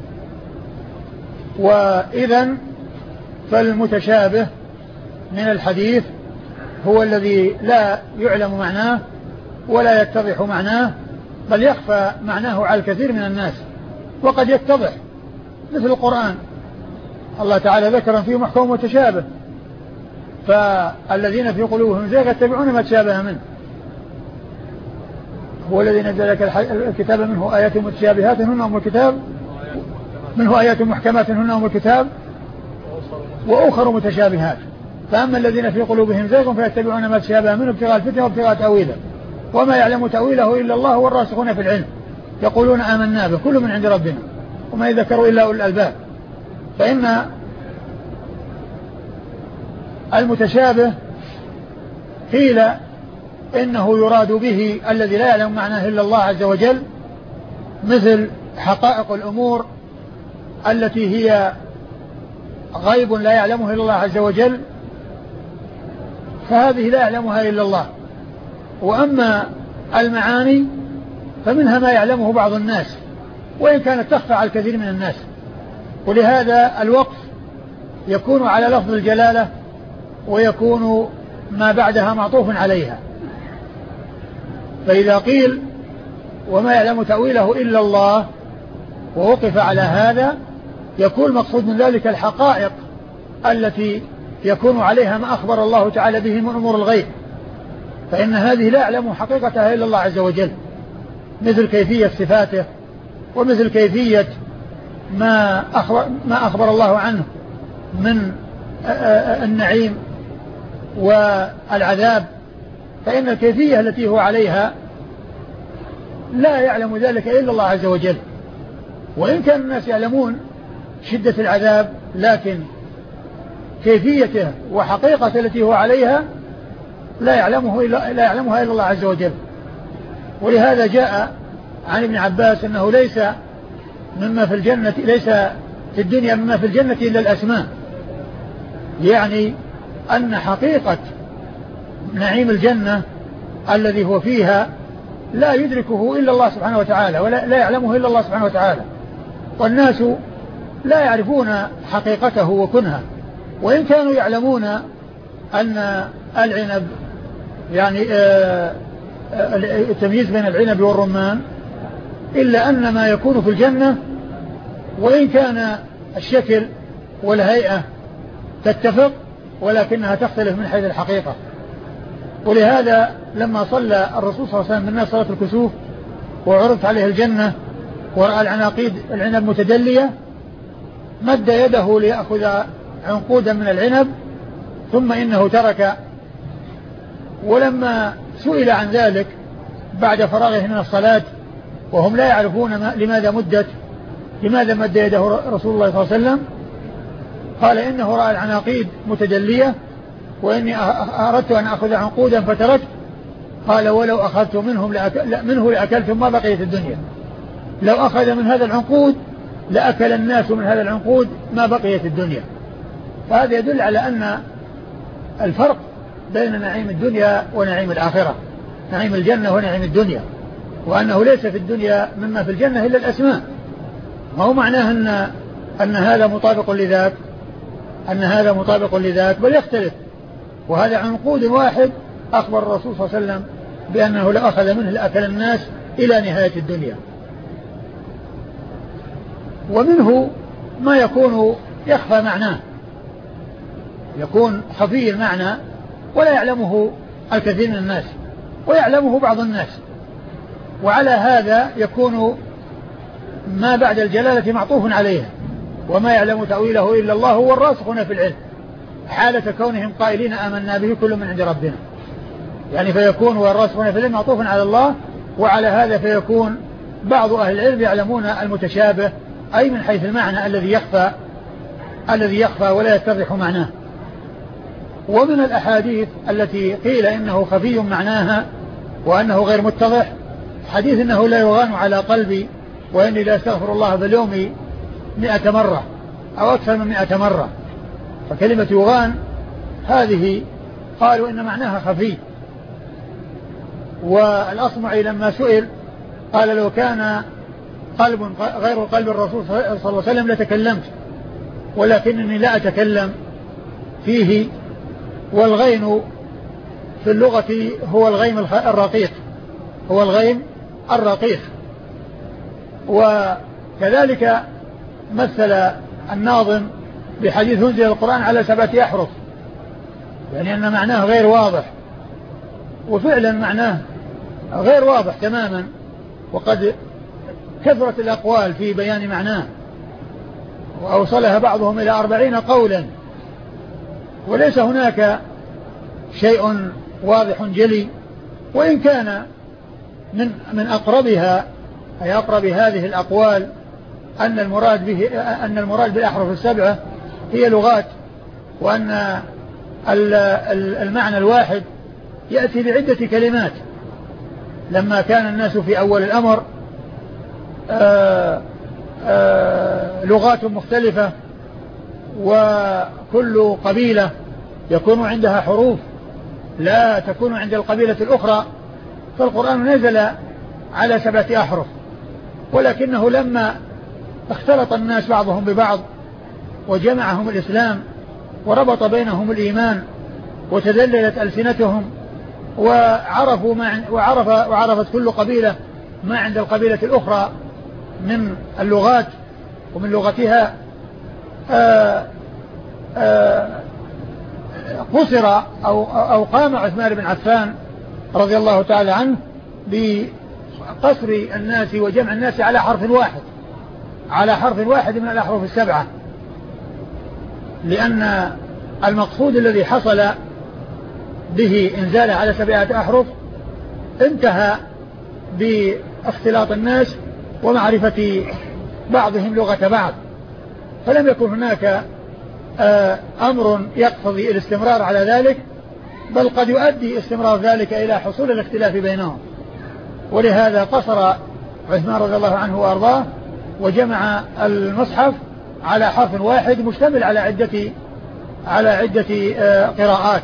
وإذن فالمتشابه من الحديث هو الذي لا يعلم معناه ولا يتضح معناه، بل يخفى معناه على الكثير من الناس، وقد يتضح مثل القرآن الله تعالى ذكر فيه محكم متشابه، فالذين في قلوبهم زيغ يتبعون ما تشابه منه. هو الذي نزل لك الكتاب منه آيات متشابهات هن أم الكتاب منه آيات محكمات هن أم الكتاب وأخر متشابهات، فأما الذين في قلوبهم زيغ فيتبعون ما تشابه منه ابتغاء الفتنة وابتغاء تأويله وما يعلم تأويله إلا الله والراسخون في العلم يقولون آمنا به كل من عند ربنا وما يذكروا إلا أولي الألباب. فإن المتشابه قيل إنه يراد به الذي لا يعلم معناه إلا الله عز وجل، مثل حقائق الأمور التي هي غيب لا يعلمه إلا الله عز وجل، فهذه لا يعلمها إلا الله. وأما المعاني فمنها ما يعلمه بعض الناس وإن كانت تخفى على الكثير من الناس، ولهذا الوقف يكون على لفظ الجلالة ويكون ما بعدها معطوف عليها. فإذا قيل وما يعلم تأويله إلا الله ووقف على هذا يكون مقصود من ذلك الحقائق التي يكون عليها ما أخبر الله تعالى به من أمور الغيب، فإن هذه لا يعلم حقيقتها إلا الله عز وجل، مثل كيفية صفاته ومثل كيفية ما أخبر, ما أخبر الله عنه من النعيم والعذاب، فإن الكيفية التي هو عليها لا يعلم ذلك إلا الله عز وجل. وإن كان الناس يعلمون شدة العذاب لكن كيفيته وحقيقة التي هو عليها لا يعلمه إلا لا يعلمها إلا الله عز وجل. ولهذا جاء عن ابن عباس أنه ليس مما في الجنة ليس في الدنيا مما في الجنة إلا الأسماء، يعني أن حقيقة نعيم الجنة الذي هو فيها لا يدركه إلا الله سبحانه وتعالى ولا لا يعلمه إلا الله سبحانه وتعالى، والناس لا يعرفون حقيقته وكنها، وإن كانوا يعلمون أن العنب يعني التمييز بين العنب والرمان، إلا أن ما يكون في الجنة وإن كان الشكل والهيئة تتفق ولكنها تختلف من حيث الحقيقة. ولهذا لما صلى الرسول صلى الله عليه وسلم بالناس صلاة الكسوف وعرضت عليه الجنة ورأى العناقيد العنب متدلية مد يده ليأخذ عنقودا من العنب ثم إنه ترك، ولما سئل عن ذلك بعد فراغه من الصلاة وهم لا يعرفون لماذا مدت لماذا مد يده رسول الله صلى الله عليه وسلم قال إنه رأى العناقيد متدلية وإني أردت أن أخذ عنقودا فتركت. قال ولو أخذت منهم لأكل منه لأكلتم ما بقيت الدنيا، لو أخذ من هذا العنقود لأكل الناس من هذا العنقود ما بقيت الدنيا. فهذا يدل على أن الفرق بين نعيم الدنيا ونعيم الآخرة، نعيم الجنة ونعيم الدنيا، وأنه ليس في الدنيا مما في الجنة إلا الأسماء. ما هو معناه أن, أن هذا مطابق لذاك أن هذا مطابق لذاك بل يختلف، وهذا عنقود واحد أخبر الرسول صلى الله عليه وسلم بأنه لو أخذ منه لأكل الناس إلى نهاية الدنيا. ومنه ما يكون يخفى معناه، يكون خفي المعنى ولا يعلمه الكثير من الناس ويعلمه بعض الناس، وعلى هذا يكون ما بعد الجلالة معطوف عليها، وما يعلم تأويله إلا الله والراسخون في العلم، حالة كونهم قائلين آمنا به كل من عند ربنا، يعني فيكون والراسخون في العلم معطوف على الله، وعلى هذا فيكون بعض أهل العلم يعلمون المتشابه، أي من حيث المعنى الذي يخفى الذي يخفى ولا يتضح معناه. ومن الأحاديث التي قيل إنه خفي معناها وأنه غير متضح حديث إنه لا يغان على قلبي وإني لا أستغفر الله في اليوم مئة مرة أو أكثر من مئة مرة. فكلمة يغان هذه قالوا إن معناها خفي. والأصمعي لما سئل قال لو كان قلب غير قلب الرسول صلى الله عليه وسلم لتكلمت، ولكنني لا أتكلم فيه. والغين في اللغة هو الغيم الرقيق، هو الغيم الرقيق. وكذلك مثل الناظم بحديث أنزل القرآن على سبعة أحرف، يعني أن معناه غير واضح، وفعلا معناه غير واضح تماما، وقد كثرت الأقوال في بيان معناه وأوصلها بعضهم إلى أربعين قولا، وليس هناك شيء واضح جلي. وإن كان من من أقربها أي أقرب هذه الأقوال أن المراد به أن المراد بالأحرف السبعة هي لغات، وأن المعنى الواحد يأتي بعدة كلمات. لما كان الناس في أول الأمر آآ آآ لغات مختلفة، وكل قبيلة يكون عندها حروف لا تكون عند القبيلة الأخرى، فالقرآن نزل على سبعة أحرف. ولكنه لما اختلط الناس بعضهم ببعض وجمعهم الإسلام وربط بينهم الإيمان وتذللت ألسنتهم وعرفوا ما وعرف وعرفت كل قبيلة ما عند القبيلة الأخرى من اللغات ومن لغتها، آآ آآ قصر أو, أو قام عثمان بن عفان رضي الله تعالى عنه بقصر الناس وجمع الناس على حرف واحد، على حرف واحد من الأحرف السبعة، لأن المقصود الذي حصل به إنزال على سبعة أحرف انتهى باختلاط الناس ومعرفة بعضهم لغة بعض، فلم يكن هناك أمر يقتضي الاستمرار على ذلك، بل قد يؤدي استمرار ذلك إلى حصول الاختلاف بينهم. ولهذا قصر عثمان رضي الله عنه وأرضاه وجمع المصحف على حرف واحد مشتمل على عدة على عدة قراءات.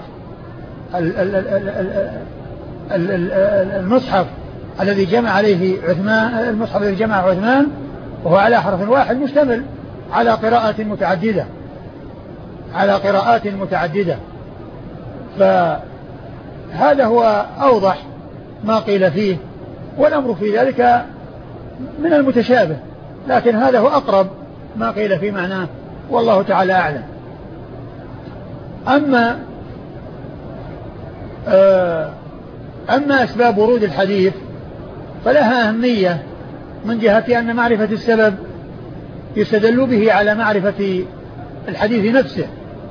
المصحف الذي جمع عليه عثمان المصحف الذي جمع عثمان وهو على حرف واحد مشتمل على قراءات متعددة على قراءات متعددة فهذا هو أوضح ما قيل فيه، والأمر في ذلك من المتشابه، لكن هذا هو أقرب ما قيل في معناه، والله تعالى أعلم. أما أما أسباب ورود الحديث فلها أهمية من جهة أن معرفة السبب يستدل به على معرفة الحديث نفسه،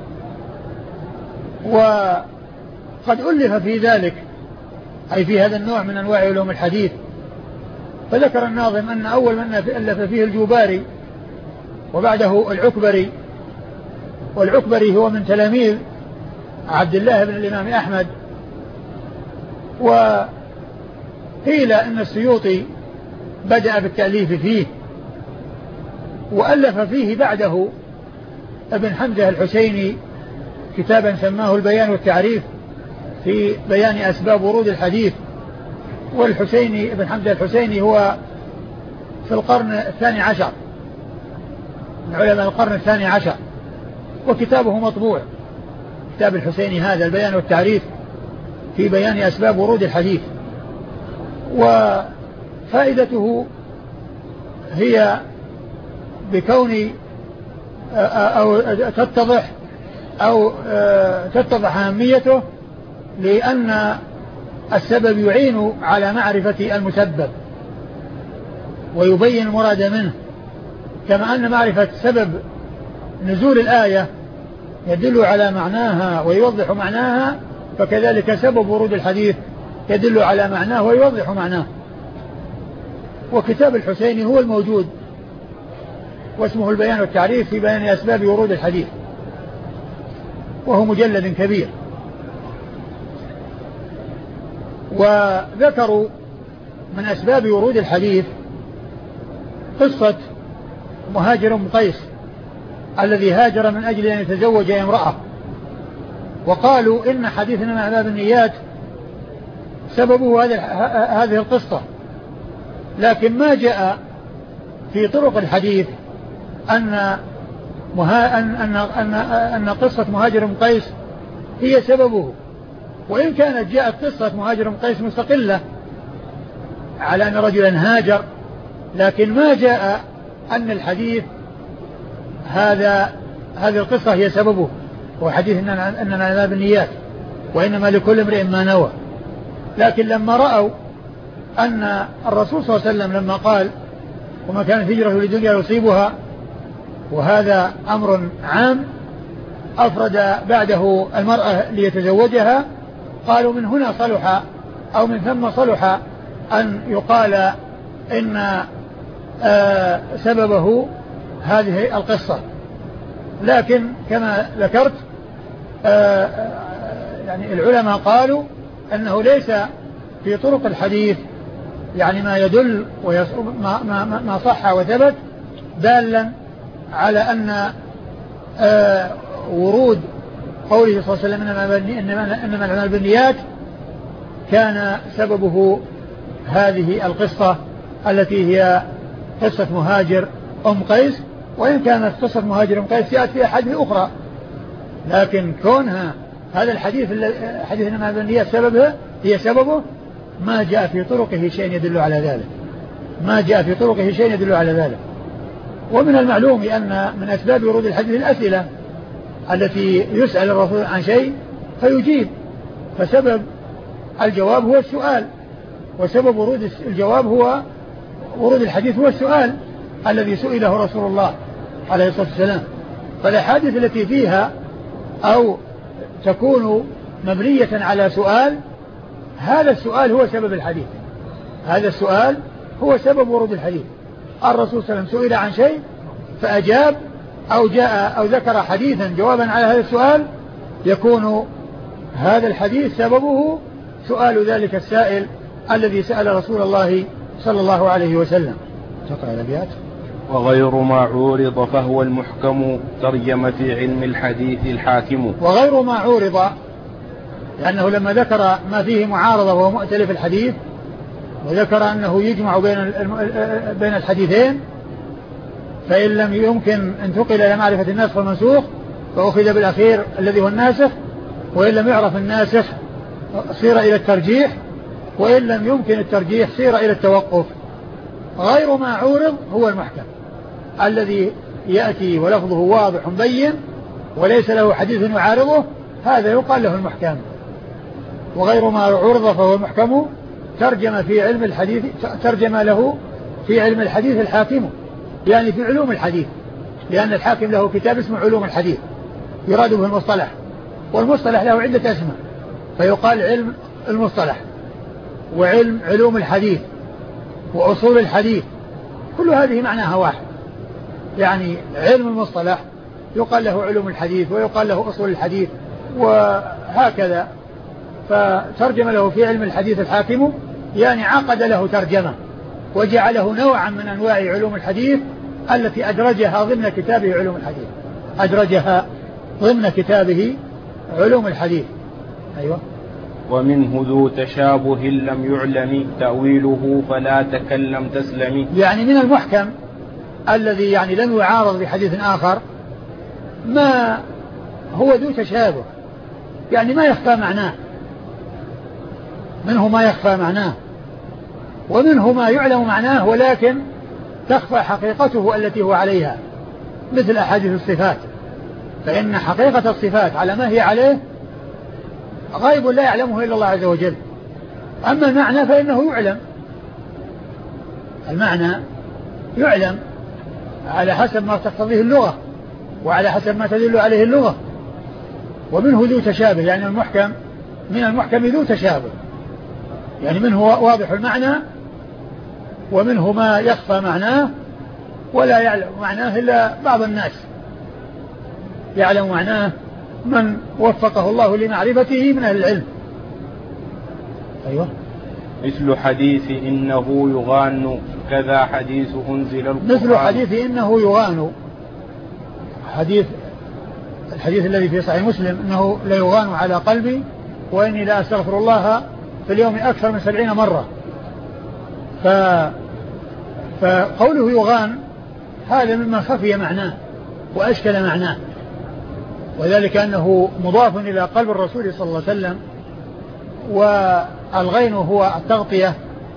وقد ألف في ذلك أي في هذا النوع من أنواع علوم الحديث. فذكر الناظم أن أول من ألف فيه الجوباري وبعده العكبري، والعكبري هو من تلاميذ عبد الله بن الإمام أحمد. وقيل أن السيوطي بدأ بالتأليف فيه وألف فيه بعده ابن حمزة الحسيني كتابا سماه البيان والتعريف، في بيان أسباب ورود الحديث. والحسيني ابن حمد الحسيني هو في القرن الثاني عشر من علماء القرن الثاني عشر، وكتابه مطبوع، كتاب الحسيني هذا البيان والتعريف في بيان أسباب ورود الحديث. وفائدته هي بكون أو تتضح أو تتضح أهميته، لأن السبب يعين على معرفة المسبب ويبين المراد منه، كما أن معرفة سبب نزول الآية يدل على معناها ويوضح معناها، فكذلك سبب ورود الحديث يدل على معناه ويوضح معناه. وكتاب الحسيني هو الموجود، واسمه البيان والتعريف في بيان أسباب ورود الحديث، وهو مجلد كبير. وذكروا من أسباب ورود الحديث قصة مهاجر بن قيس الذي هاجر من أجل أن يتزوج امرأة، وقالوا إن حديثنا مع باب النيات سببه هذه القصة، لكن ما جاء في طرق الحديث أن مها أن أن أن, أن قصة مهاجر بن قيس هي سببه، وإن كانت جاءت قصة مهاجر بن قيس مستقلة على أن رجلا هاجر، لكن ما جاء أن الحديث هذا هذه القصة هي سببه، وحديث إننا إننا لا بالنيات وإنما لكل امرئ ما نوى. لكن لما رأوا أن الرسول صلى الله عليه وسلم لما قال وما كانت هجرة لدنيا يصيبها، وهذا أمر عام أفرد بعده المرأة ليتزوجها، قالوا من هنا صلح أو من ثم صلح أن يقال إن آه سببه هذه القصة. لكن كما ذكرت آه يعني العلماء قالوا أنه ليس في طرق الحديث يعني ما يدل ما, ما, ما صح وثبت دالا على أن آه ورود قوله صلى الله عليه وسلم إنما الأعمال بالنيات كان سببه هذه القصة التي هي قصة مهاجر أم قيس، وإن كانت قصة مهاجر أم قيس جاءت في أحاديث أخرى، لكن كونها هذا الحديث حديث إنما بالنيات سببه هي سببه ما جاء في طرقه شيء يدل على ذلك، ما جاء في طرقه شيء يدل على ذلك. ومن المعلوم أن من أسباب ورود الحديث الأسئلة التي يسأل الرسول عن شيء فيجيب، فسبب الجواب هو السؤال، وسبب ورود الجواب هو ورود الحديث هو السؤال الذي سئله رسول الله عليه الصلاة والسلام. فالأحاديث التي فيها أو تكون مبنية على سؤال، هذا السؤال هو سبب الحديث، هذا السؤال هو سبب ورود الحديث. الرسول صلى الله عليه وسلم سئل عن شيء فأجاب أو جاء أو ذكر حديثا جوابا على هذا السؤال، يكون هذا الحديث سببه سؤال ذلك السائل الذي سأل رسول الله صلى الله عليه وسلم. تقرأ الأبيات. وغير ما عورض فهو المحكم ترجم في علم الحديث الحاكم. وغير ما عورض لأنه لما ذكر ما فيه معارضة وهو مؤتلف الحديث، وذكر أنه يجمع بين بين الحديثين، فإن لم يمكن أن تقل إلى معرفة الناسخ والمنسوخ فأخذ بالأخير الذي هو الناسخ، وإن لم يعرف الناسخ صير إلى الترجيح، وإن لم يمكن الترجيح صير إلى التوقف. غير ما عورض هو المحكم الذي يأتي ولفظه واضح بين وليس له حديث يعارضه، هذا يقال له المحكم. وغير ما عورض فهو المحكم ترجم في علم الحديث ترجم له في علم الحديث الحاكم، يعني في علوم الحديث، لأن الحاكم له كتاب اسمه علوم الحديث يراد به المصطلح، والمصطلح له عدة أسماء، فيقال علم المصطلح وعلم علوم الحديث وأصول الحديث، كل هذه معناها واحد. يعني علم المصطلح يقال له علوم الحديث ويقال له أصول الحديث وهكذا. فترجم له في علم الحديث الحاكم، يعني عقد له ترجمة وجعله نوعا من أنواع علوم الحديث التي أدرجها ضمن كتابه علوم الحديث، أدرجها ضمن كتابه علوم الحديث. أيوة. ومنه ذو تشابه لم يعلم تأويله فلا تكلم تسلم. يعني من المحكم الذي يعني لم يعارض بحديث آخر ما هو ذو تشابه، يعني ما يخفى معناه، منه ما يخفى معناه ومنه ما يعلم معناه ولكن تخفى حقيقته التي هو عليها، مثل أحاديث الصفات، فإن حقيقة الصفات على ما هي عليه غيب لا يعلمه إلا الله عز وجل. أما المعنى فإنه يعلم، المعنى يعلم على حسب ما تقتضيه اللغة وعلى حسب ما تدل عليه اللغة. ومنه ذو تشابه، يعني المحكم من المحكم ذو تشابه، يعني منه واضح المعنى ومنه ما يخفى معناه ولا يعلم معناه إلا بعض الناس، يعلم معناه من وفقه الله لمعرفته من أهل العلم. أيوة. مثل حديث إنه يغان كذا حديث أنزل القرآن. مثل حديث إنه يغان، حديث الحديث الذي في صحيح مسلم إنه لا يغان على قلبي وإني لا أستغفر الله في اليوم أكثر من سبعين مرة. ف... فقوله يغان هذا مما خفي معناه وأشكل معناه، وذلك أنه مضاف إلى قلب الرسول صلى الله عليه وسلم، والغين هو التغطية،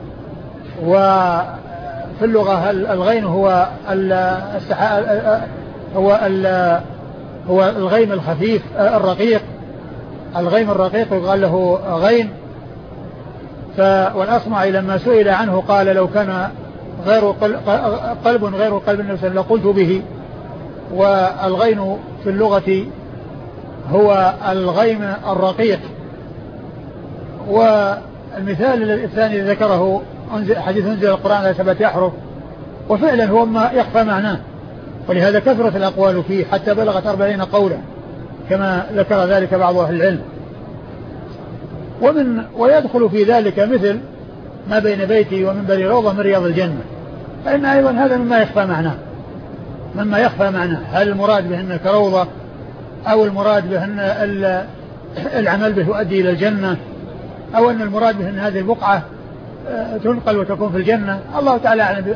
وفي اللغة الغين هو السحاء، هو هو الغيم الخفيف الرقيق، الغيم الرقيق يقال له غين. والأصمعي لما سئل عنه قال لو كان غير قلب غير قلب النبي صلى الله عليه وسلم لقلت به. والغين في اللغة هو الغيم الرقيق. والمثال الثاني ذكره حديث أنزل القرآن على سبعة أحرف، وفعلا هو ما يخفى معناه، ولهذا كثرت الأقوال فيه حتى بلغت أربعين قولا كما ذكر ذلك بعض أهل العلم. ومن ويدخل في ذلك مثل ما بين بيتي ومنبري روضة من رياض الجنة، فإن أيضا هذا مما يخفى معناه، مما يخفى معناه، هل المراد بأن كروضة أو المراد بأن العمل به يؤدي إلى الجنة، أو أن المراد بأن هذه البقعة تنقل وتكون في الجنة. الله تعالى أعلم،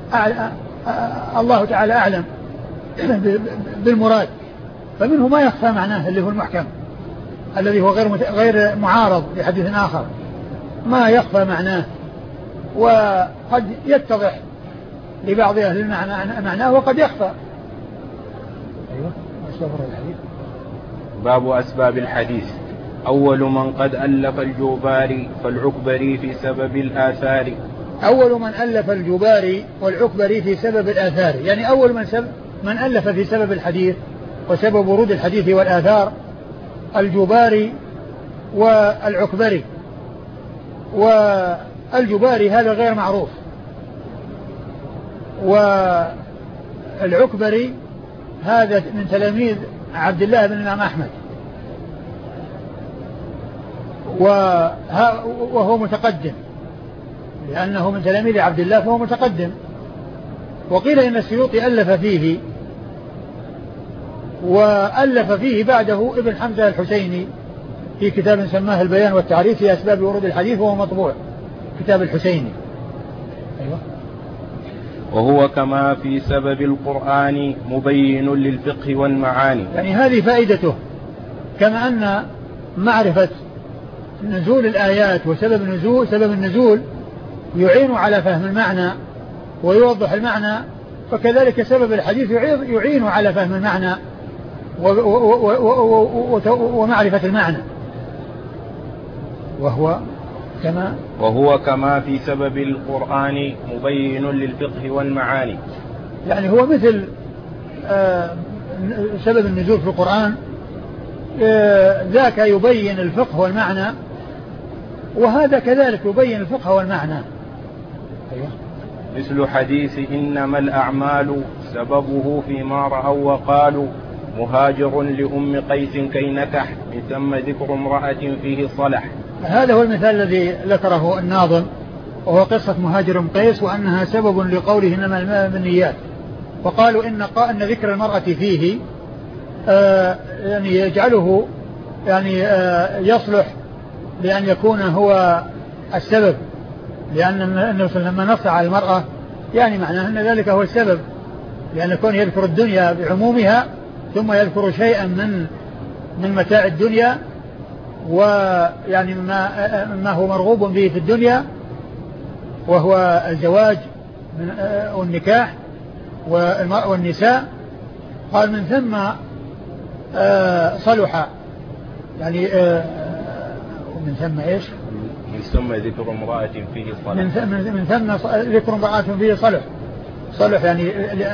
الله تعالى أعلم بالمراد. فمنه ما يخفى معناه اللي هو المحكم الذي هو غير غير معارض لحديث آخر، ما يخفى معناه وقد يتضح لبعض أهل المعنى معناه وقد يخفى. أيوة. باب أسباب الحديث. أول من قد ألف الجوباري فالعكبري في سبب الآثار. أول من ألف الجوباري والعكبري في سبب الآثار، يعني أول من, سب من ألف في سبب الحديث وسبب ورود الحديث والآثار الجوباري والعكبري. والجوباري هذا غير معروف، والعكبري هذا من تلاميذ عبد الله بن الإمام أحمد، وهو متقدم لأنه من تلاميذ عبد الله فهو متقدم. وقيل إن السيوطي ألف فيه، وألف فيه بعده ابن حمزة الحسيني في كتاب سماه البيان والتعريف في أسباب ورود الحديث، وهو مطبوع كتاب الحسيني. أيوة. وهو كما في سبب القرآن مبين للفقه والمعاني، يعني هذه فائدته، كما أن معرفة نزول الآيات وسبب النزول سبب النزول يعين على فهم المعنى ويوضح المعنى، فكذلك سبب الحديث يعين على فهم المعنى ومعرفة المعنى. وهو كما وهو كما في سبب القرآن مبين للفقه والمعاني، يعني هو مثل سبب النزول في القرآن ذاك يبين الفقه والمعنى، وهذا كذلك يبين الفقه والمعنى. أيوة. مثل حديث إنما الأعمال سببه فيما رأوا وقالوا مهاجر لأم قيس كي نكح من ثم ذكر امرأة فيه صلح. هذا هو المثال الذي ذكره الناظم، وهو قصة مهاجر أم قيس، وأنها سبب لقوله إنما الماء بالنيات. وقالوا إن, إن ذكر المرأة فيه آه يعني يجعله يعني آه يصلح بأن يكون هو السبب، لأن النبي صلى الله عليه وسلم لما نص على المرأة يعني معناه أن ذلك هو السبب، لأن يكون يذكر الدنيا بعمومها ثم يذكر شيئا من من متاع الدنيا ويعني ما, ما هو مرغوب به في الدنيا وهو الزواج والنكاح والنساء. قال من ثم صلح يعني من ثم ايش؟ من ثم ذكر امرأة فيه صلح. من ثم من ثم ذكر امرأة فيه صلح. صلح يعني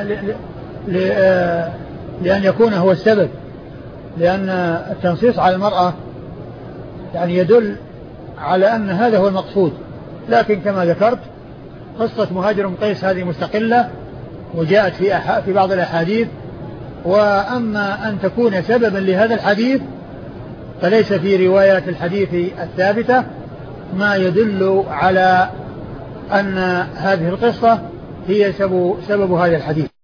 لأن يكون هو السبب، لأن التنصيص على المرأة يعني يدل على أن هذا هو المقصود. لكن كما ذكرت قصة مهاجر بن قيس هذه مستقلة وجاءت في أح- في بعض الأحاديث. وأما أن تكون سببا لهذا الحديث فليس في روايات الحديث الثابتة ما يدل على أن هذه القصة هي سبب, سبب هذا الحديث.